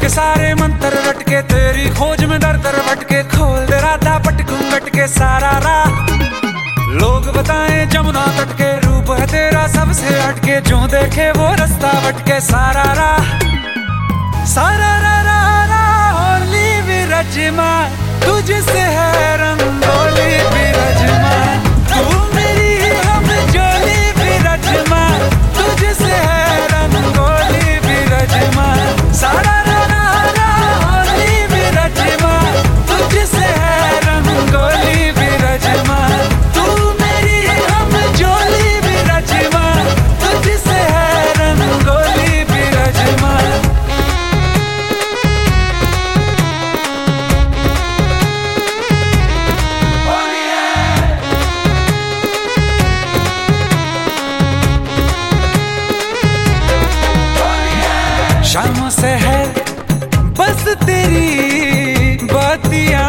के सारे मंत्र रटके, तेरी खोज में दर दर भटके, खोल दे राधा पटकूं गटके सारा राह। लोग बताएं जमुना तट के, रूप है तेरा सबसे हटके, जो देखे वो रास्ता भटके सारा राह। सारा रा रा रा होली विरजमा, तुझसे है रंगोली विरजमा, तू मेरी हम जोली विरजमा, तुझसे है रंगोली विरजमा। सारा रा रा रा होली विरजमा, तुझसे है रंगोली विरजमा, तू मेरी हम जोली विरजमा, तुझसे है रंगोली विरजमा। शामों से है बस तेरी बातियां,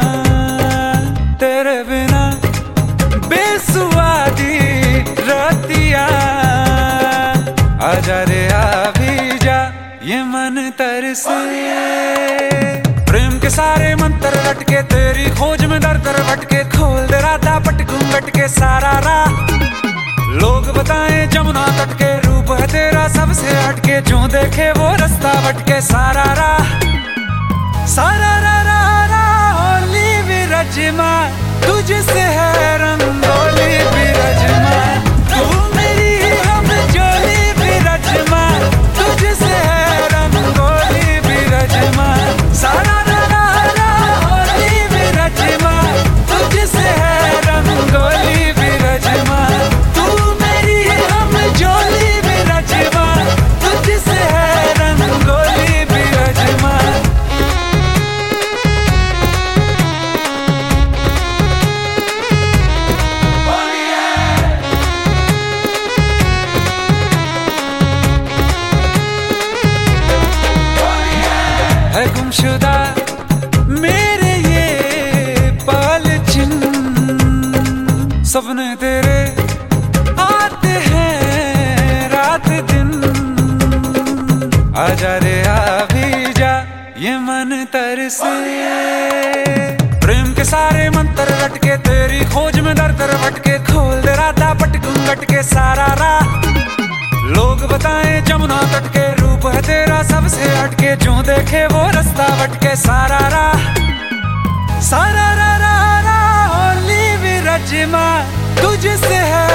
तेरे बिना बेसुआदी रातियां। आजा रे आ भी जा, ये मन तरसे। प्रेम के सारे मंत्र रटके, तेरी खोज में दर दर भटके, खोल दे राधा पटकूं गटके सारा राह। लोग बताएं जमुना तट के, रूप है तेरा सबसे हटके, जो देखे वो रास्ता भटके सारा राह। सारा रा रा रा होली विरजमा, तुझसे है रंगोली विरजमा, तू मेरी हम जोली विरजमा, तुझसे है रंगोली विरजमा। सारा रा रा रा होली विरजमा, तुझसे है रंगोली विरजमा, तू मेरी हम जोली विरजमा, तुझसे है रंगोली विरजमा। है गुमशुदा मेरे ये पाल चिन्ह, सपने तेरे आते हैं रात दिन। आजा रे आ भी जा, ये मन तरसे। प्रेम के सारे मंत्र रटके, तेरी खोज में दर दर भटके, खोल दे राधा पटकूं गटके सारा राह। लोग बताएं जमुना तट के, रूप है तेरा सबसे हटके, जो देखे वो रास्ता भटके सारा राह। सारा रा रा रा होली विरजमा, तुझसे है